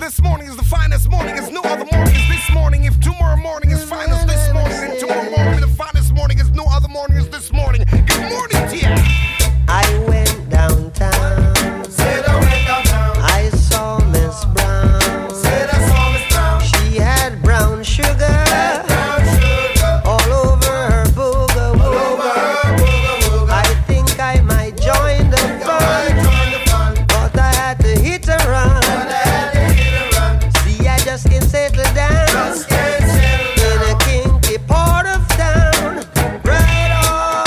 this morning is the finest morning as no other morning is this morning. If tomorrow morning is fine as this morning, then tomorrow morning the finest morning is no other morning as this morning. Good morning to you. I went downtown. Said I went downtown. I saw Miss Brown. Said I saw Miss Brown. She had brown sugar. Brown sugar. All over her booga wooga. I think I might join the fun, but I had to hit a run. See, I just can't settle down in a kinky part of town. Right on,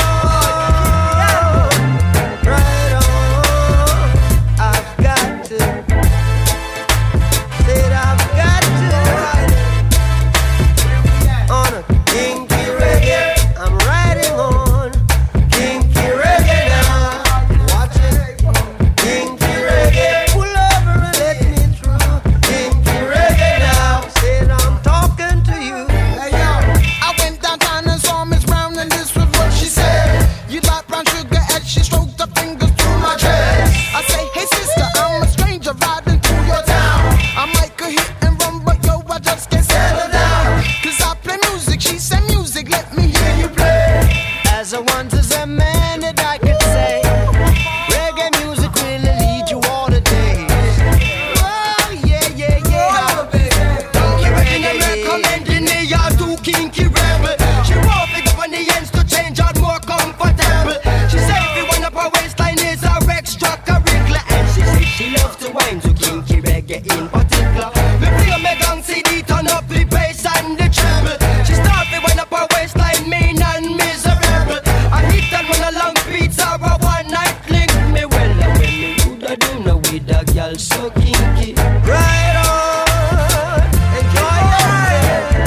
right on. I've got to, said I've got to, on a kinky reggae. I'm riding on kinky reggae now. Watch it, kinky reggae. Pull over and let me through. Kinky reggae now. Said I'm talking to you. Hey yo, I went downtown and saw Miss Brown, and this was what she said. You like brown sugar, as she stroked her fingers through my dress. I say, hey sister, I'm a stranger riding through your town. I might could hit and run, but yo, I just can't settle down. Cause I play music, she said music, let me hear you play. As a one to the man that I could say, reggae music will lead you all the days. Oh yeah, yeah, yeah. Kinky reggae, recommending me, y'all too kinky rebel. She won't pick up on the ends to change out more comfortable. She say if you want up her waistline is her extracurricular, and she say she loves to wine to kinky reggae in particular. Me play me gang CD, turn up the bass and the treble. She start me when up her waistline mean and miserable. I hit and run along beats or a one night fling. Me well when me woulda do now with a girl so kinky. Right on, enjoy yourself.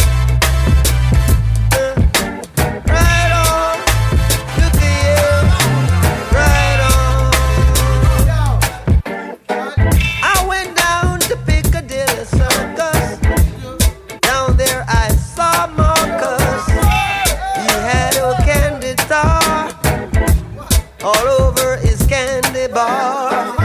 Right on, look at you. Right on. I went down to Piccadilly Circus. Down there I saw Marcus. He had a candy star all over his candy bar.